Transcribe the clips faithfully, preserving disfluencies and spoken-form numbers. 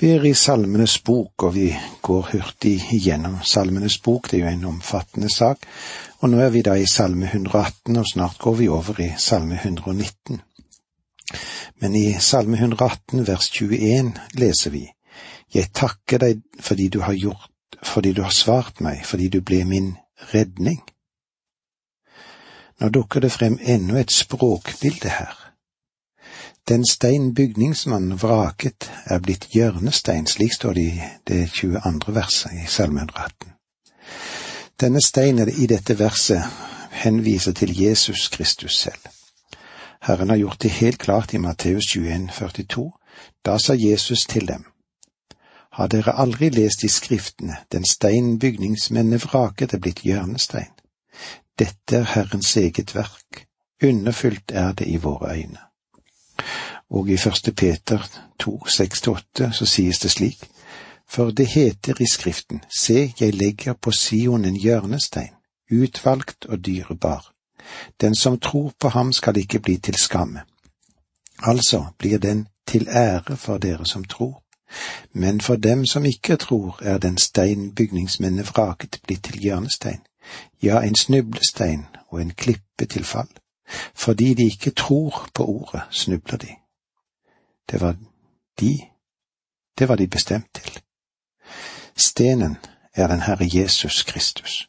Vi er i Salmenes bok, og vi går hurtig igjennom Salmenes bok. Det er jo en omfattende sak, og nå er vi da i Salme hundre og atten, og snart går vi over i Salme hundre og nitten. Men i Salme hundre og atten, vers tjueen, leser vi: Jeg takker deg fordi du har gjort, fordi du har svart meg, fordi du ble min redning. Nå dukker det frem enda et språkbilde her. Den stein bygningsmannen vraket er blitt hjørnestein, slik står det i det tjueandre verset i Salme hundre og atten. Denne steinen i dette verset henviser til Jesus Kristus selv. Herren har gjort det helt klart i Matteus tjueen førtito. Da sa Jesus til dem: Har dere aldri lest i skriftene, den stein bygningsmennene vraket er blitt hjørnestein? Dette er Herrens eget verk, underfylt er det i våre øyne. Og i første Peter to, seks til åtte så sies det slik: For det heter i skriften, se, jeg legger på Sion en hjørnestein, utvalgt og dyrebar. Den som tror på ham skal ikke bli til skamme. Altså blir den til ære for dere som tror. Men for dem som ikke tror, er den stein bygningsmennene vraket blitt til hjørnestein, ja, en snublestein og en klippe til fall. Fordi de ikke tror på ordet, snubler de. Det var de, det var de bestemt til. Stenen er den Herre Jesus Kristus.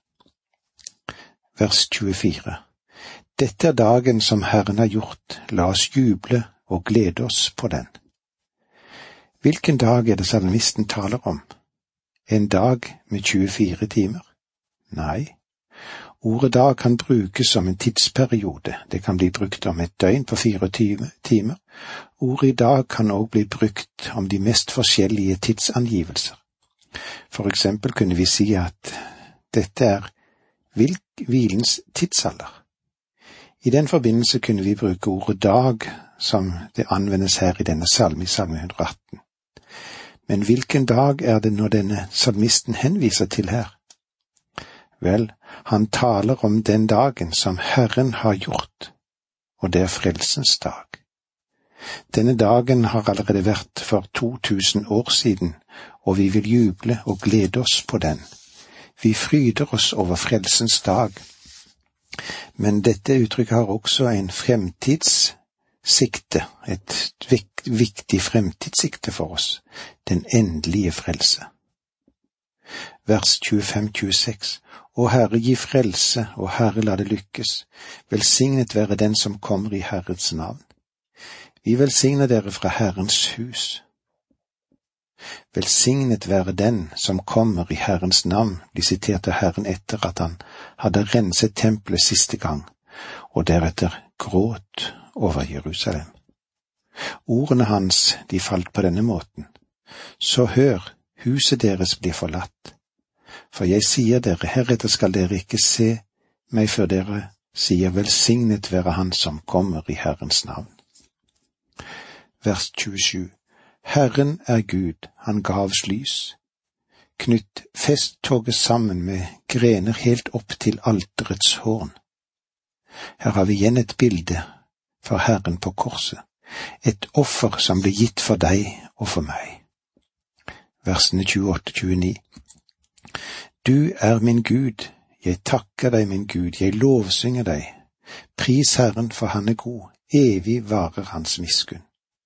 Vers tjuefire. Dette er dagen som Herren har gjort, la oss juble og glede oss på den. Hvilken dag er det salmisten taler om? En dag med tjuefire timer? Nei. Ordet dag kan brukes som en tidsperiode. Det kan bli brukt om et døgn på fireogtyve timer. Ordet i dag kan også bli brukt om de mest forskjellige tidsangivelser. For eksempel kunne vi si at dette er hvilens tidsalder. I den forbindelse kunne vi bruke ordet dag som det anvendes her i denne salme, i Salme hundre og atten. Men hvilken dag er det når denne salmisten henviser til her? Vel, han taler om den dagen som Herren har gjort, og det er frelsens dag. Denne dagen har allerede vært for to tusen år siden, og vi vil juble og glede oss på den. Vi fryder oss over frelsens dag. Men dette uttrykket har også en fremtidssikte, et viktig fremtidssikte for oss, den endelige frelse. Vers tjuefem til tjueseks. Å Herre, gi frelse, og Herre, la det lykkes. Velsignet være den som kommer i Herrens navn. Vi velsigner dere fra Herrens hus. Velsignet være den som kommer i Herrens navn, blir sitert av Herren etter at han hadde renset tempelet siste gang, og deretter gråt over Jerusalem. Ordene hans, de falt på denne måten. Så hør, huset deres blir forlatt. For jeg sier dere, heretter skal dere ikke se meg før dere sier velsignet være han som kommer i Herrens navn. Vers tjuesju. Herren er Gud, han ga oss lys. Knytt festtoget sammen med grener helt opp til alterets horn. Her har vi igjen et bilde for Herren på korset, et offer som ble gitt for deg og for meg. Versene tjueåtte til tjueni. Du er min Gud, jeg takker deg, min Gud, jeg lovsynger deg. Pris Herren, for han er god, evig varer hans miskunn.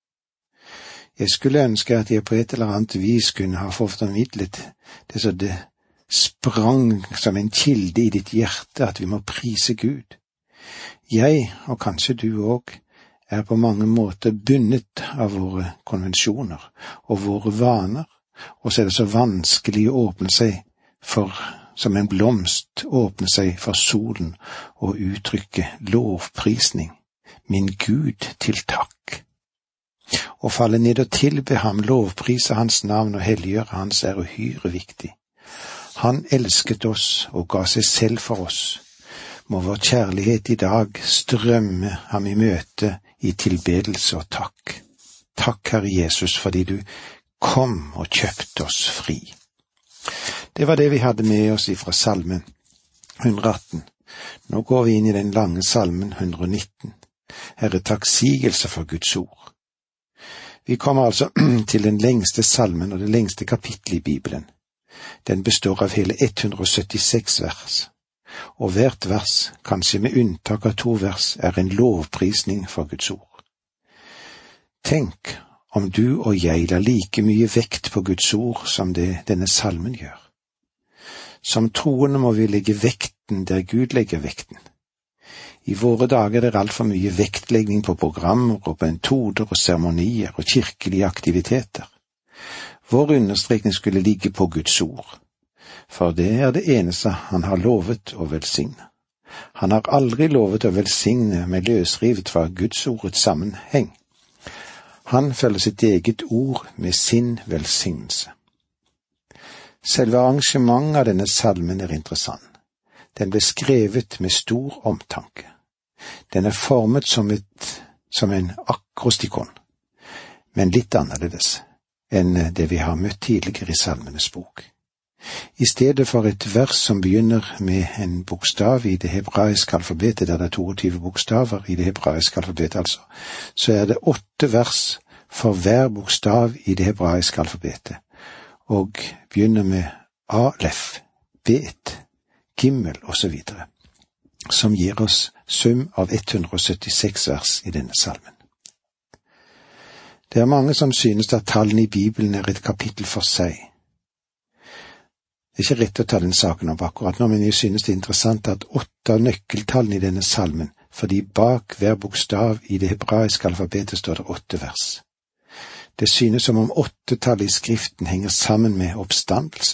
Jeg skulle ønske at jeg på et eller annet vis kunne ha fått formidlet det så det sprang som en kilde i ditt hjerte at vi må prise Gud. Jeg, og kanskje du òg, er på mange måter bundet av våre konvensjoner og våre vaner, og så er det så vanskelig å åpne seg for, som en blomst, åpne seg for solen og uttrykke lovprisning. Min Gud til takk. Å falle ned og tilbe ham, lovprise hans navn og helliggjøre hans er uhyre viktig. Han elsket oss og ga seg selv for oss. Må vår kjærlighet i dag strømme ham i møte i tilbedelse og takk. Takk, Herre Jesus, fordi du kom og kjøpte oss fri. Det var det vi hadde med oss fra salmen hundre og atten. Nå går vi inn i den lange salmen hundre og nitten. Herre, takksigelse for Guds ord. Vi kommer altså til den lengste salmen og det lengste kapittelet i Bibelen. Den består av hele ett hundre og syttiseks vers, og hvert vers, kanskje med unntak av to vers, er en lovprisning for Guds ord. Tenk om du og jeg la like mye vekt på Guds ord som det denne salmen gjør. Som troende må vi legge vekten der Gud legger vekten. I våre dager er det alt for mye vektlegging på programmer og på metoder og seremonier og kirkelige aktiviteter. Vår understrekning skulle ligge på Guds ord, for det er det eneste han har lovet å velsigne. Han har aldri lovet å velsigne med løsrivet fra Guds ordets sammenheng. Han følger sitt eget ord med sin velsignelse. Selve arrangementet av denne salmen er interessant. Den ble skrevet med stor omtanke. Den er formet som, et, som en akrostikon, men litt annerledes enn det vi har møtt tidligere i Salmenes bok. I stedet for et vers som begynner med en bokstav i det hebraiske alfabetet, der det er toogtyve bokstaver i det hebraiske alfabetet altså, så er det åtte vers for hver bokstav i det hebraiske alfabetet, og begynner med alef, bet, gimmel og så videre, som gir oss sum av ett hundre og syttiseks vers i denne salmen. Det er mange som synes at tallene i Bibelen er et kapittel for seg. Det er ikke rett å ta den saken opp akkurat nå, men jeg synes det er interessant at åtte av nøkkeltallene i denne salmen, fordi bak hver bokstav i det hebraiske alfabetet står det åtte vers. Det synes som om åttetallet i skriften henger sammen med oppstandelse.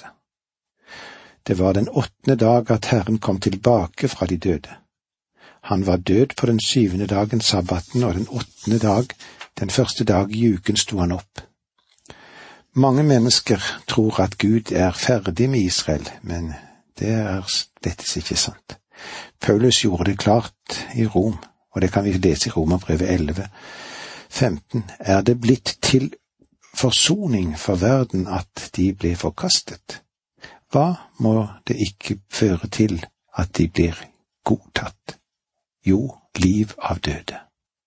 Det var den åttende dag at Herren kom tilbake fra de døde. Han var død på den syvende dagen, sabbaten, og den åttende dag, den første dag i uken, sto han opp. Mange mennesker tror at Gud er ferdig med Israel, men det er slettes ikke sant. Paulus gjorde det klart i Rom, og det kan vi lese i Romerbrevet elleve femten. Er det blitt til forsoning for verden at de ble forkastet? Hva må det ikke føre til at de blir godtatt? Jo, liv av døde.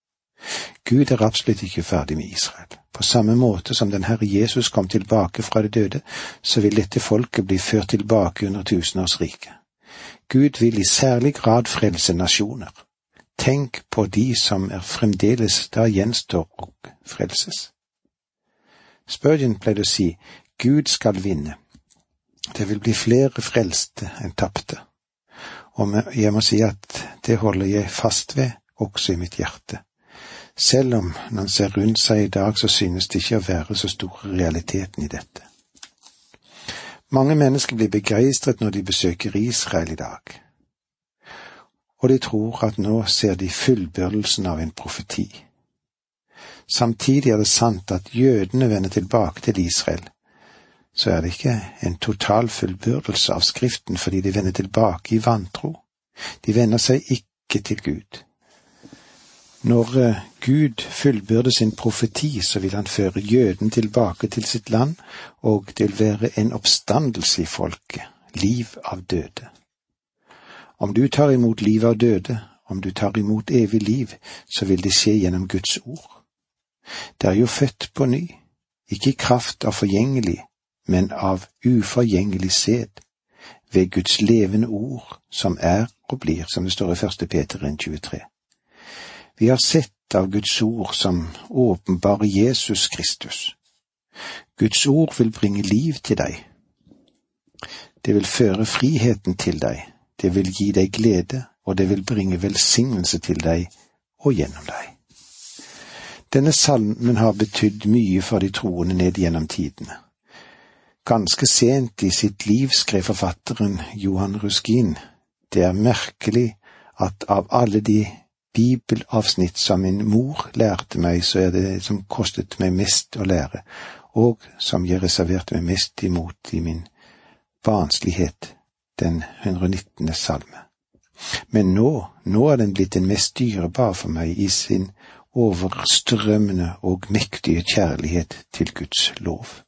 Gud er absolutt ikke ferdig med Israel. På samme måte som den Herre Jesus kom tilbake fra de døde, så vil dette folket bli ført tilbake under tusenårsriket. Gud vil i særlig grad frelse nasjoner. Tenk på de som er fremdeles da gjenstår og frelses. Spurgeon pleide å si, Gud skal vinne. Det vil bli flere frelste enn tapte. Og jeg må si at det holder jeg fast ved, også i mitt hjerte. Selv om når man ser rundt seg i dag, så synes det ikke å være så stor realiteten i dette. Mange mennesker blir begeistret når de besøker Israel i dag. Og de tror at nå ser de fullbyrdelsen av en profeti. Samtidig er det sant at jødene vender tilbake til Israel, så er det ikke en total fullbyrdelse av Skriften fordi de vender tilbake i vantro. De vender seg ikke til Gud. Når Gud fullbyrder sin profeti, så vil han føre jøden tilbake til sitt land, og det vil være en oppstandelse i folket, liv av døde. Om du tar imot liv av døde, om du tar imot evig liv, så vil det skje gjennom Guds ord. Det er jo født på ny, ikke i kraft av forgjengelig, men av uforgjengelig sæd, ved Guds levende ord, som er og blir, som det står i første Peter en tjuetre. Vi har sett av Guds ord som åpenbare Jesus Kristus. Guds ord vil bringe liv til deg. Det vil føre friheten til deg. Det vil gi deg glede, og det vil bringe velsignelse til deg og gjennom deg. Denne salmen har betydd mye for de troende ned gjennom tidene. Ganske sent i sitt liv skrev forfatteren Johan Ruskin, det er merkelig at av alle de bibelavsnitt som min mor lærte meg, så er det som kostet meg mest å lære, og som jeg reserverte meg mest imot i min barnslighet, den hundre og nittende salme. Men nå, nå er den blitt den mest dyrebar for meg i sin overstrømmende og mektige kjærlighet til Guds lov.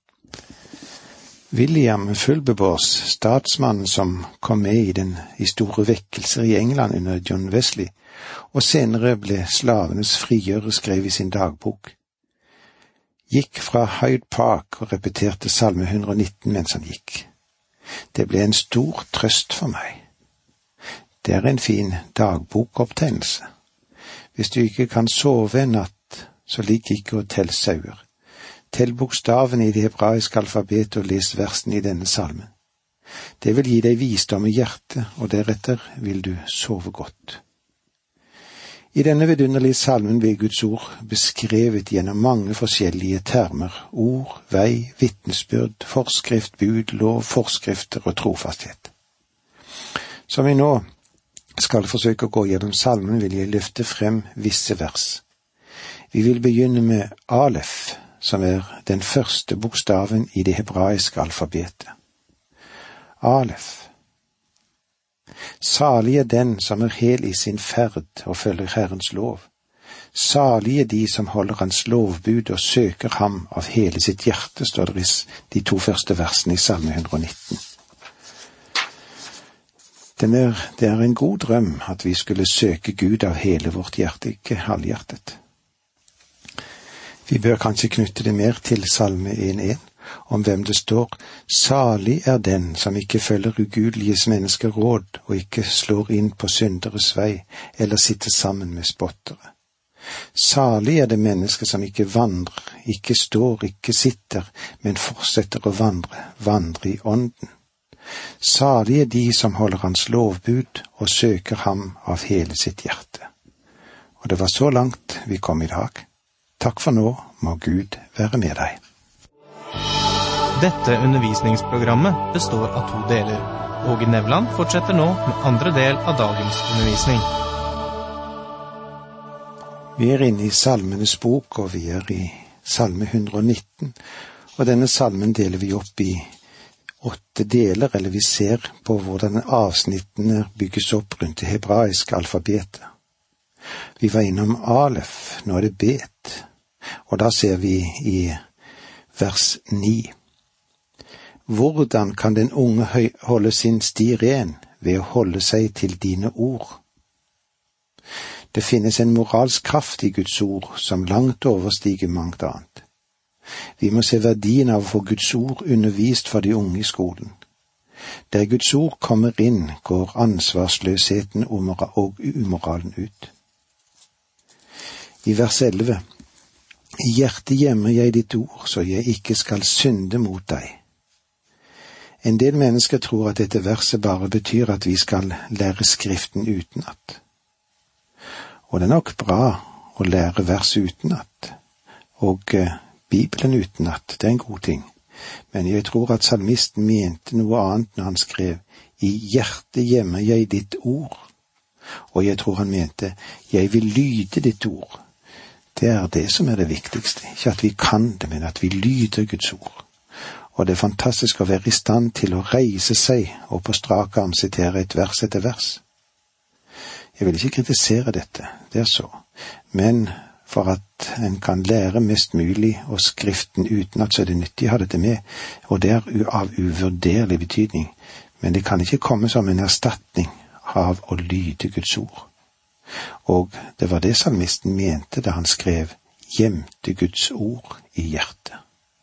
William Fulberbors, statsmannen som kom med i den i store vekkelser i England under John Wesley, og senere ble slavenes frigjører, skrev i sin dagbok: gikk fra Hyde Park og repeterte salme hundre og nitten mens han gikk. Det ble en stor trøst for meg. Det er en fin dagbokopptegnelse. Hvis du ikke kan sove en natt, så ligg ikke og tell sauer. Tell bokstavene i det hebraiske alfabetet og les versen i denne salmen. Det vil gi deg visdom i hjertet, og deretter vil du sove godt. I denne vidunderlige salmen blir Guds ord beskrevet gjennom mange forskjellige termer, ord, vei, vitnesbyrd, forskrift, bud, lov, forskrifter og trofasthet. Som vi nå skal forsøke å gå gjennom salmen, vil jeg løfte frem visse vers. Vi vil begynne med Alef, som er den første bokstaven i det hebraiske alfabetet. Alef. Salig er den som er hel i sin ferd og følger Herrens lov. Salig er de som holder hans lovbud og søker ham av hele sitt hjerte, står det i de to første versene i salme hundre og nitten. Er, det er en god drøm at vi skulle søke Gud av hele vårt hjerte, ikke halvhjertet. Vi bør kanskje knytte det mer til salme en en, om hvem det står: Salig er den som ikke følger ugudeliges mennesker råd, og ikke slår inn på synderes vei, eller sitter sammen med spottere. Salig er det menneske som ikke vandrer, ikke står, ikke sitter, men fortsetter å vandre, vandre i ånden. Salig er de som holder hans lovbud og søker ham av hele sitt hjerte. Og det var så langt vi kom i dag. Takk for nå, må Gud være med deg. Dette undervisningsprogrammet består av to deler. Åge Nevland fortsetter nå med andre del av dagens undervisning. Vi er inne i Salmenes bok, og vi er i salme hundre og nitten, og denne salmen deler vi opp i åtte deler, eller vi ser på hvordan avsnittene bygges opp rundt det hebraiske alfabetet. Vi var innom Alef, nå er det Bet, og da ser vi i vers ni. Hvordan kan den unge holde sin sti ren ved å holde seg til dine ord? Det finnes en moralsk kraft i Guds ord som langt overstiger mangt annet. Vi må se verdien av å få Guds ord undervist for de unge i skolen. Der Guds ord kommer inn, går ansvarsløsheten og umoralen ut. I vers elleve. I hjertet gjemmer jeg ditt ord, så jeg ikke skal synde mot deg. En del mennesker tror at dette verset bare betyr at vi skal lære Skriften utenat. Og det er nok bra å lære vers utenat, og uh, Bibelen utenat, det er en god ting. Men jeg tror at salmisten mente noe annet når han skrev, i hjertet gjemmer jeg ditt ord. Og jeg tror han mente, jeg vil lyde ditt ord. Det er det som er det viktigste. Ikke at vi kan det, men at vi lyder Guds ord. Og det er fantastisk å være i stand til å reise seg og på strak arm sitere et vers etter vers. Jeg vil ikke kritisere dette, det er så. Men for at en kan lære mest mulig og Skriften uten at så er det nyttig å ha dette med, og det er av uvurderlig betydning. Men det kan ikke komme som en erstatning av å lyde Guds ord. Og det var det salmisten mente da han skrev «Gjemte Guds ord i hjertet».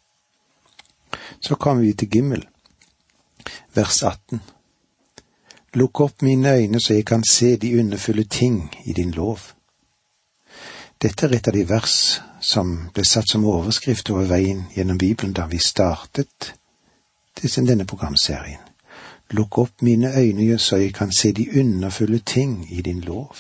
Så kommer vi til Gimmel, vers atten. Lukk opp mine øyne så jeg kan se de underfulle ting i din lov. Dette er et av de vers som ble satt som overskrift over veien gjennom Bibelen da vi startet denne programserien. Lukk opp mine øyne så jeg kan se de underfulle ting i din lov.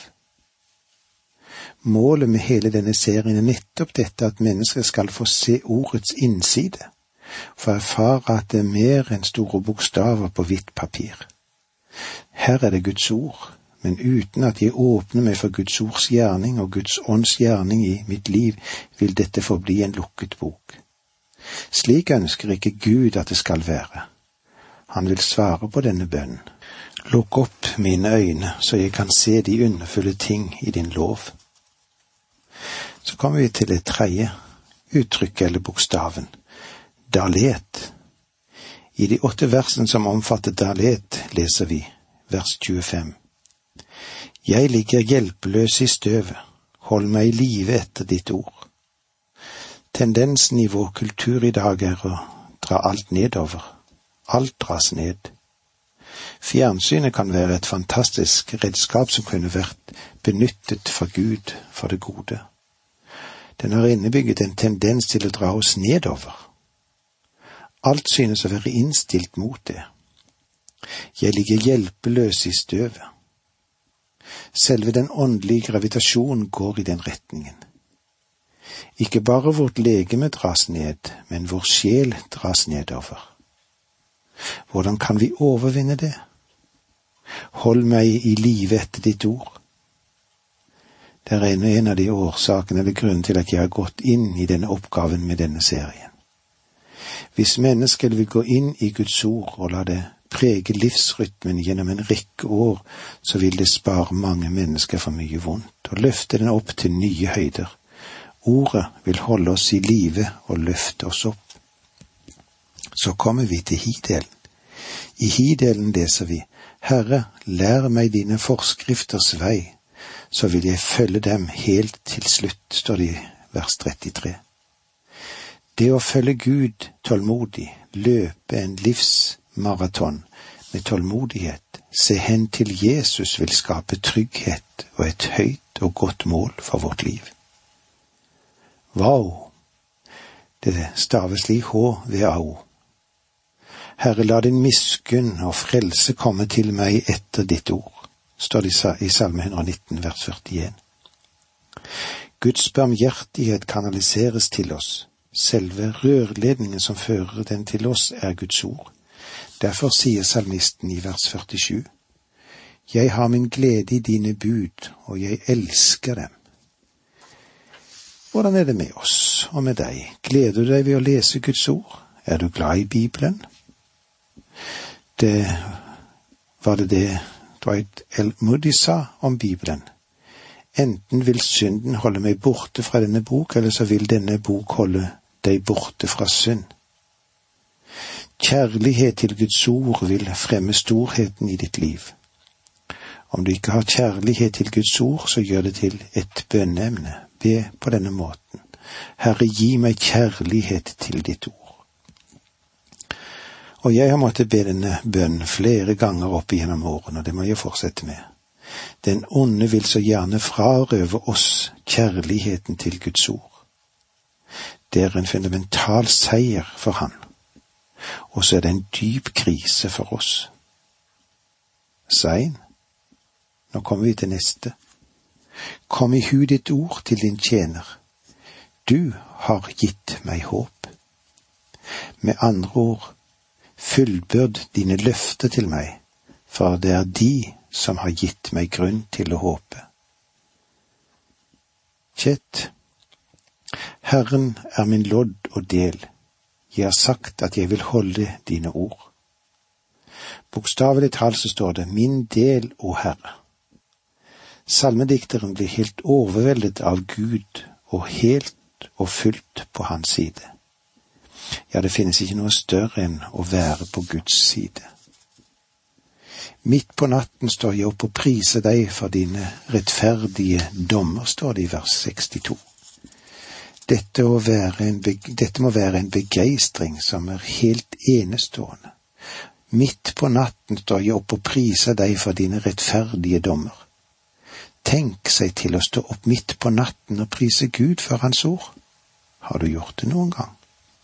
Målet med hele denne serien er nettopp dette at mennesker skal få se ordets innside, for å erfare at det er mer enn store bokstaver på hvitt papir. Her er det Guds ord, men uten at jeg åpner meg for Guds ords gjerning og Guds ånds gjerning i mitt liv, vil dette forbli en lukket bok. Slik ønsker ikke Gud at det skal være. Han vil svare på denne bønnen. Lukk opp mine øyne, så jeg kan se de underfulle ting i din lov. Så kommer vi til det tredje uttrykket eller bokstaven. Dalet. I de åtte versene som omfatter Dalet leser vi vers tjuefem. Jeg ligger hjelpeløs i støvet, hold meg i live etter ditt ord. Tendensen i vår kultur i dag er å dra alt nedover. Alt dras ned. Fjernsynet kan være et fantastisk redskap som kunne vært benyttet for Gud, for det gode. Den har innebygget en tendens til å dra oss nedover. Alt synes å være innstilt mot det. Jeg ligger hjelpeløs i støvet. Selve den åndelige gravitasjonen går i den retningen. Ikke bare vårt legeme dras ned, men vår sjel dras nedover. Hvordan kan vi overvinne det? Hold meg i live etter ditt ord. Det er en, en av de årsakene eller grunnen til at jeg har gått inn i denne oppgaven med denne serien. Hvis mennesker vil gå inn i Guds ord og la det prege livsrytmen gjennom en rekke år, så vil det spare mange mennesker for mye vondt og løfte den opp til nye høyder. Ordet vil holde oss i live og løfte oss opp. Så kommer vi til hi-delen. I hi-delen leser vi: Herre, lær meg dine forskrifters vei, så vil jeg følge dem helt til slutt, står det i vers trettitre. Det å følge Gud tålmodig, løpe en livsmaraton med tålmodighet, se hen til Jesus, vil skape trygghet og et høyt og godt mål for vårt liv. Wow! Det staves slik H V A O. Herre, la din miskunn og frelse komme til meg etter ditt ord, står det i Salme ett hundre nitten, vers førtien. Guds barmhjertighet kanaliseres til oss. Selve rørledningen som fører den til oss, er Guds ord. Derfor sier salmisten i vers førtisju: Jeg har min glede i dine bud, og jeg elsker dem. Hvordan er det med oss og med deg? Gleder du deg ved å lese Guds ord? Er du glad i Bibelen? Det var det det Dwight L. Moody sa om Bibelen. Enten vil synden holde meg borte fra denne bok, eller så vil denne bok holde deg borte fra synd. Kjærlighet til Guds ord vil fremme storheten i ditt liv. Om du ikke har kjærlighet til Guds ord, så gjør det til et bønneemne. Be på denne måten: Herre, gi meg kjærlighet til ditt ord. Og jeg har måttet be denne bønnen flere ganger opp igjennom årene, og det må jeg fortsette med. Den onde vil så gjerne frarøve oss kjærligheten til Guds ord. Det er en fundamental seier for han, og så er det en dyp krise for oss. Sein, nå kommer vi til neste. Kom i hu ditt ord til din tjener. Du har gitt meg håp. Med andre ord, fullbyrd dine løfter til meg, for det er de som har gitt meg grunn til å håpe. Kjett, Herren er min lodd og del. Jeg har sagt at jeg vil holde dine ord. Bokstavelig talt så står det: min del, o Herre. Salmedikteren blir helt overveldet av Gud og helt og fullt på hans side. Ja, det finnes ikke noe større enn å være på Guds side. Midt på natten står jeg opp og priser deg for dine rettferdige dommer, står det i vers sekstito. Dette, å være en, dette må være en begeistring som er helt enestående. Midt på natten står jeg opp og priser deg for dine rettferdige dommer. Tenk seg til å stå opp midt på natten og prise Gud for hans ord. Har du gjort det noen gang?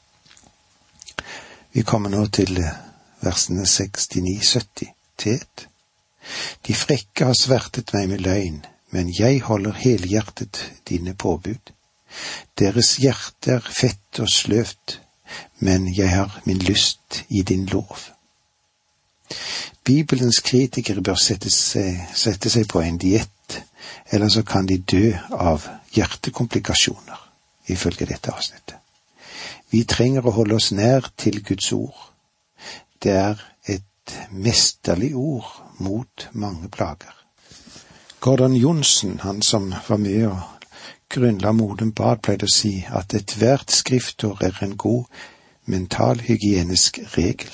Vi kommer nå til versene sekstini sytti. Tet. De frekke har svertet meg med løgn, men jeg holder helhjertet dine påbud. Deres hjerte er fett og sløvt, men jeg har min lyst i din lov. Bibelens kritikere bør sette seg, sette seg på en diett, eller så kan de dø av hjertekomplikasjoner, ifølge dette avsnittet. Vi trenger å holde oss nær til Guds ord. Det er et mesterlig ord mot mange plager. Gordon Johnson, han som var med og grunnla Modum Bad, pleide å si at ethvert skriftord er en god mentalhygienisk regel.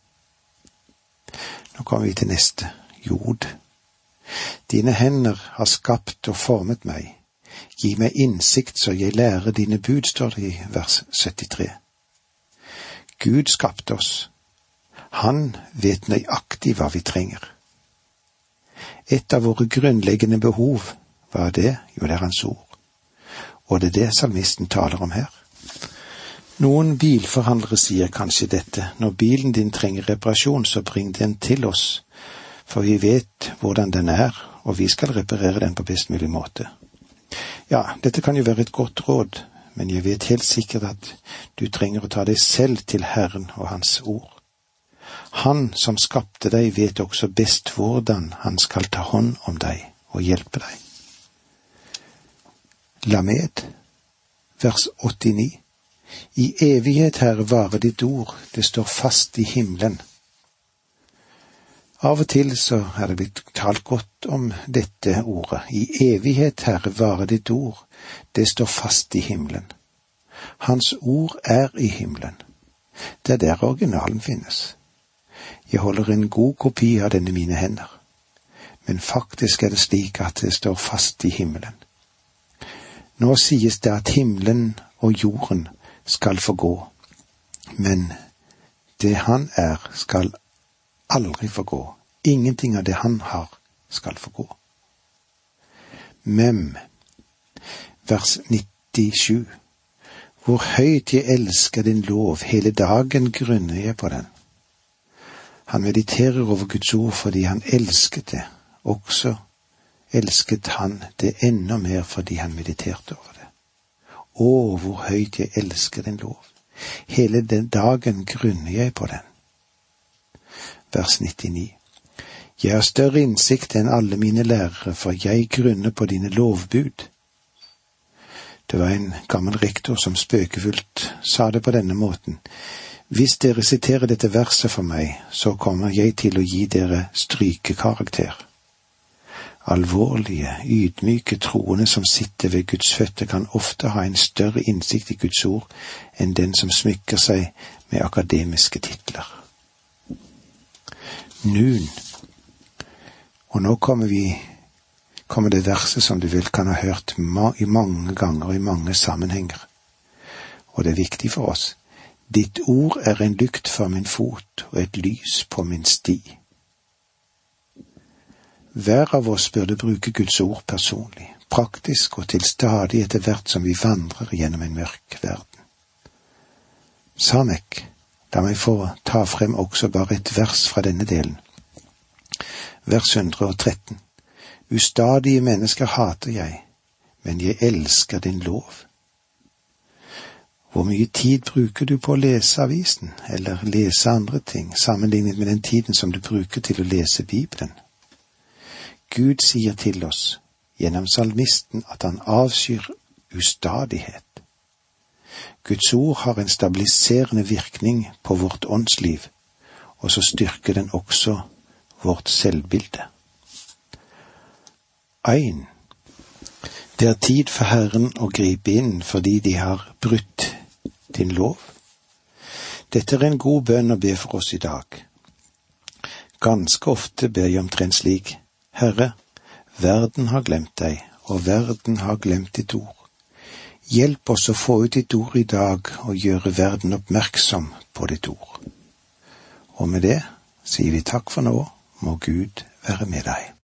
Nå kommer vi til neste. Jod. Dine hender har skapt og formet meg. Gi meg innsikt så jeg lærer dine bud, står det i vers syttitre. Gud skapte oss. Han vet nøyaktig hva vi trenger. Et av våre grunnleggende behov, hva er det? Jo, det er hans ord. Og det er det salmisten taler om her. Noen bilforhandlere sier kanskje dette: når bilen din trenger reparasjon, så bring den til oss, for vi vet hvordan den er, og vi skal reparere den på best mulig måte. Ja, dette kan jo være et godt råd, men jeg vet helt sikkert at du trenger å ta deg selv til Herren og hans ord. Han som skapte deg vet også best hvordan han skal ta hånd om deg og hjelpe deg. Lamed, vers åttini. I evighet, Herre, vare ditt ord, det står fast i himmelen. Av og til så er det blitt talt godt om dette ordet. I evighet, Herre, vare ditt ord, det står fast i himmelen. Hans ord er i himmelen. Det er der originalen finnes. Jeg holder en god kopi av denne i mine hender. Men faktisk er det slik at det står fast i himmelen. Nå sies det at himmelen og jorden skal forgå, men det han er skal aldri forgå. Ingenting av det han har skal forgå. Mem, vers nittisju. Hvor høyt jeg elsker din lov, hele dagen grunner jeg på den. Han mediterer over Guds ord fordi han elsket det. Også elsket han det enda mer fordi han mediterte over det. Å, hvor høyt jeg elsker din lov. Hele den dagen grunner jeg på den. Vers nittini. Jeg har større innsikt enn alle mine lærere, for jeg grunner på dine lovbud. Det var en gammel rektor som spøkefullt sa det på denne måten: hvis dere siterer dette verset for meg, så kommer jeg til å gi dere strykekarakter. Alvorlige, ydmyke troende som sitter ved Guds føtter kan ofte ha en større innsikt i Guds ord enn den som smykker seg med akademiske titler. Nun. Og nå kommer vi, kommer det verset som du vel kan ha hørt ma- i mange ganger i mange sammenhenger. Og det er viktig for oss. Ditt ord er en lykt for min fot og et lys på min sti. Hver av oss burde bruke Guds ord personlig, praktisk og til stadig etter hvert som vi vandrer gjennom en mørk verden. Samek, la meg få ta frem også bare et vers fra denne delen. Vers hundre og tretten. Ustadige mennesker hater jeg, men jeg elsker din lov. Hvor mye tid bruker du på å lese avisen, eller lese andre ting, sammenlignet med den tiden som du bruker til å lese Bibelen? Gud sier til oss, gjennom salmisten, at han avskyr ustadighet. Guds ord har en stabiliserende virkning på vårt åndsliv, og så styrker den også vårt selvbilde. Ein. Det er tid for Herren å gripe inn fordi de har brutt din lov. Dette er en god bønn å be for oss i dag. Ganske ofte ber jeg omtrent slik: Herre, verden har glemt deg, og verden har glemt ditt ord. Hjelp oss å få ut ditt ord i dag og gjøre verden oppmerksom på ditt ord. Og med det sier vi takk for nå, må Gud være med deg.